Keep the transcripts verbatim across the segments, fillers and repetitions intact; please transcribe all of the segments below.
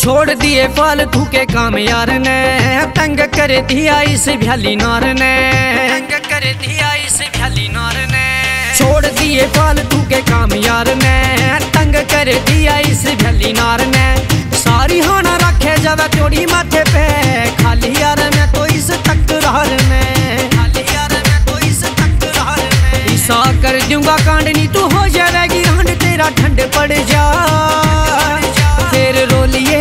छोड़ दिए फालतू के काम यार ने, तंग कर दिया इस भ्याली नार ने, तंग कर दिया इस भ्याली नार ने। छोड़ दिए फालतू के काम यार ने, तंग कर दिया इस भ्याली नार ने। सारी हाना रखे जब चोरी माथे पे, खाली यार में तो इस तकरार में, खाली यार में तो इस तकरार में। ईसा कर दूंगा कांडनी तू हो जाएगी रांड, तेरा ठंड पड़ जा फिर रोलिए,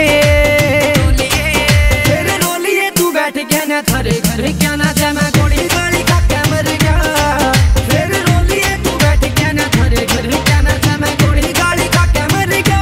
फिर रोलिए तू बैठ गया ना थारे घर क्या ना जा मैं गोली गाली खा के मर गया। फिर रोलिए तू बैठ गया ना थारे घर क्या ना जा मैं गोली गाली खा के मर गया।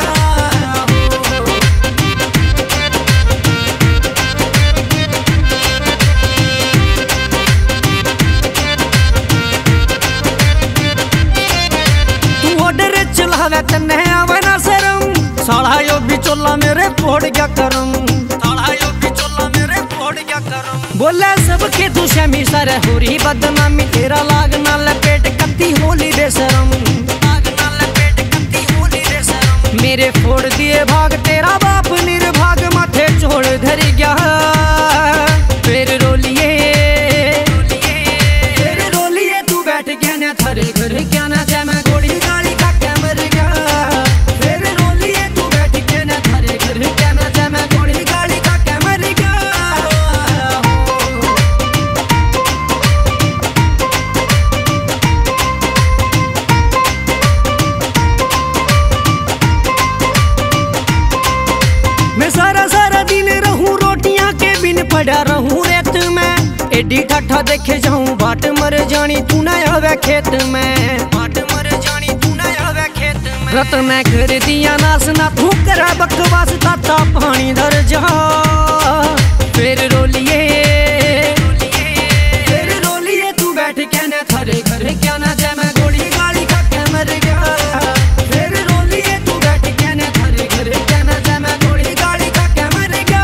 तू ऑर्डर चलावे तन्ने आवे ना शर्म, साला यो भी चोला मेरे फोड़ क्या करम, साला यो भी चोला मेरे फोड़ क्या करम। बोले सबके तू शमी सर हो रही बदनामी, तेरा लाग ना लपेट कत्ती होली बेशरम, लाग ना लपेट कत्ती होली बेशरम। मेरे फोड़ दिए भाग तेरा बाप निर्भाग, माथे छोड़ धर गया फिर रोलिए, फिर रोलिए तू बैठ गया ना थारे घर क्या ना जा मैं गोली गाली खा के मर गया। फिर रोलिए तू बैठ गया ना थारे घर क्या ना जा मैं गोली गाली खा के मर गया। मैं सारा सारा दिन रहूं रोटियां के बिन पड़ा रहूं रेत में, एडी ठाठा देखे जाऊं बाट मर जानी तू ना आवे खेत में, बाट मर जानी तू ना आवे खेत में। रत मैं कर दिया नास ना तू करा बकवास, ताता पानी धर जा फिर रोलिए, फिर रोलिए तू बैठ के ना थारे घर क्या ना जा मैं गोली गाली खा के मर गया। फिर रोलिए तू बैठ के ना थारे घर क्या ना जा मैं गोली गाली खा के मर गया।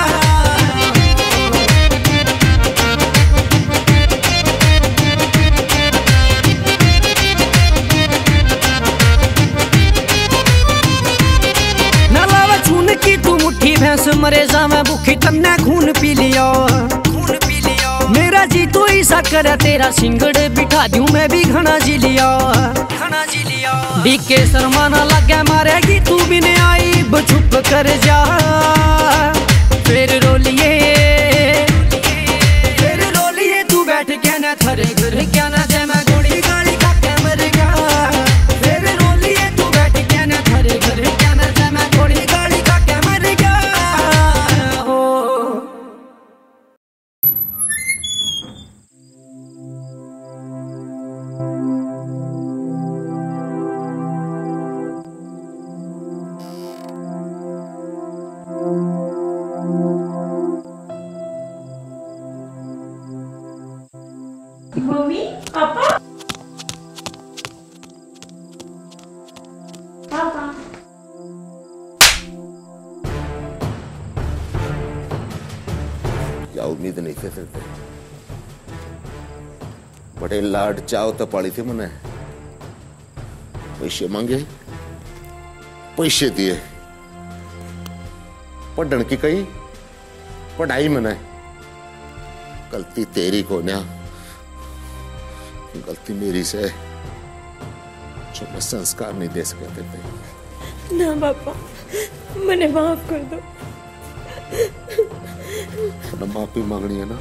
भैंस मरे जावे भूखी तन्ने खून पी लिया, खून पी लिया। मेरा जी तो ऐसा करे तेरा सिंगड़ बिठा दूं मैं भी घना जी लिया, घना जी लिया। बीके शर्माना लगे मारेगी तू भी नहीं आई चुप कर जा फिर रोलिए, फिर रोलिए तू बैठ के ना थारे घर क्या ना जा मैं गोली गाली खा के मर गया। फिर रोलिए तू बैठ के ना थारे घर क्या ना जा मैं गोली गाली खा के मर गया। मम्मी पापा पापा क्या उम्मीद नहीं थे तेरे, बड़े लाड चाव तो पाली थी मैंने। पैसे मांगे पैसे दिए, पढ़न की कही पढ़ाई मैंने। गलती तेरी को ना, गलती मेरी से जो मैं संस्कार नहीं दे सके थे। ना पापा मैंने माफ कर दो। ना माफी मांगनी है ना,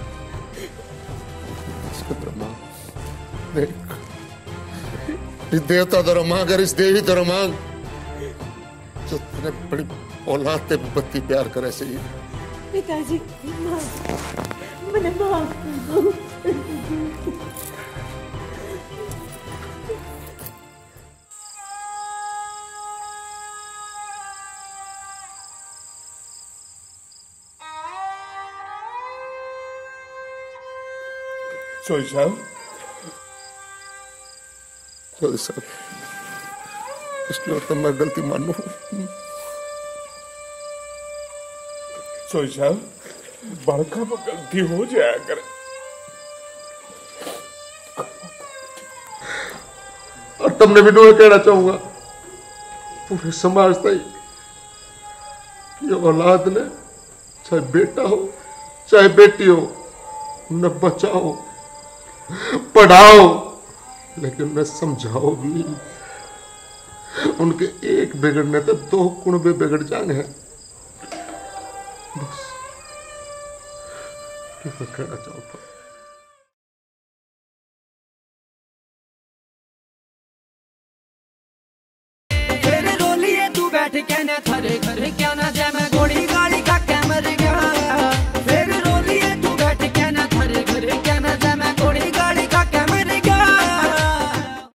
देख इस देवता दरो मांग, अगर इस देवी दरो मांग जो तेने बड़ी औलाद ते बत्ती प्यार करे सही। पिताजी माफ, मैंने माफ कर दो। चोरी साहब, चोरी साहब, इसलिए तो मैं गलती मानू। चोरी साहब, बड़का पर गलती हो जाया करे। और तुमने भी मैं कहना चाहूंगा पूरे समाज से ये औलाद ने चाहे बेटा हो चाहे बेटी हो, न बचाओ पढ़ाओ लेकिन न समझाओ भी। उनके एक बिगड़ने तो दो कुणबे बिगड़ जाएंगे। बस मैं कहना चाहता हूं। फिर रोलिए तू बैठ के न थारे घर क्या न